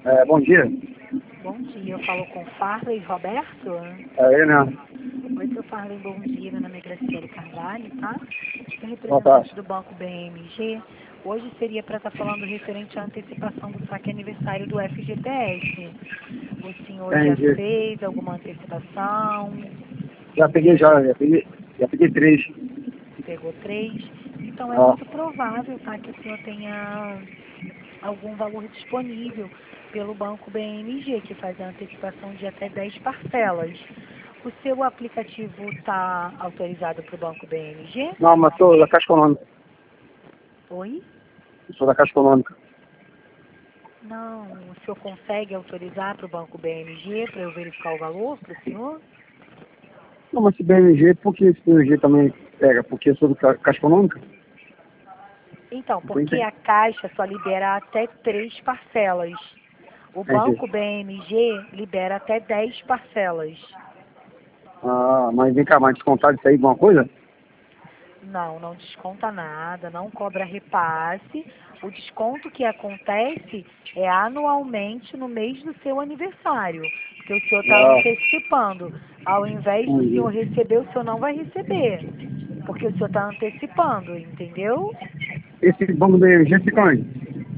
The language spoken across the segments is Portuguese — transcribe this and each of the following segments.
Bom dia. Bom dia, eu falo com Farley Roberto. É ele, né? Oi, seu Farley, bom dia. Meu nome é Graciele Carvalho, tá? Sou Boa tarde. representante do Banco BMG. Hoje seria para estar falando referente à antecipação do saque aniversário do FGTS. O senhor já Entendi. fez alguma antecipação? Já peguei 3. Pegou 3? Então é Ah, muito provável, tá, que o senhor tenha algum valor disponível pelo Banco BMG, que faz a antecipação de até 10 parcelas. O seu aplicativo está autorizado para o Banco BMG? não, mas sou da Caixa Econômica. Oi? Sou da Caixa Econômica. Não, o senhor consegue autorizar para o Banco BMG para eu verificar o valor para o senhor? Não, mas esse BMG, por que esse BMG também pega? Porque eu sou da Caixa Econômica? Então, porque Entendi. a Caixa só libera até 3 parcelas. O Entendi. Banco BMG libera até 10 parcelas. Ah, mas vem cá, mas descontar disso aí alguma coisa? Não, não desconta nada, não cobra repasse. O desconto que acontece é anualmente no mês do seu aniversário, porque o senhor está Ah, antecipando. Ao invés do entendi. senhor receber, o senhor não vai receber, porque o senhor está antecipando, entendeu? Esse banco BMG fica onde?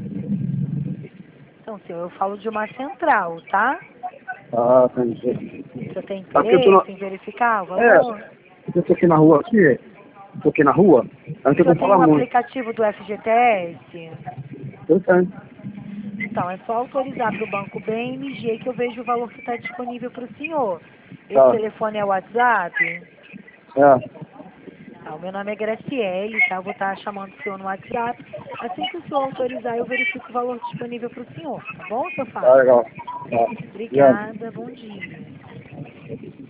Então, senhor, eu falo de uma central, tá? Ah, entendi. O senhor tem Porque eu tô interesse em verificar o É, valor? eu tô aqui na rua aqui, tô aqui na rua, eu não O tenho senhor como tem falar um muito. aplicativo do FGTS? Eu tenho. Então, é só autorizar para o Banco BMG que eu vejo o valor que está disponível para o senhor. Esse Tá. telefone é o WhatsApp? É. Tá, o meu nome é Graciele, tá? Eu vou estar chamando o senhor no WhatsApp. Assim que o senhor autorizar, eu verifico o valor disponível para o senhor. Tá bom, seu Tá Farley? legal. Tá. Obrigado. Obrigada, bom dia.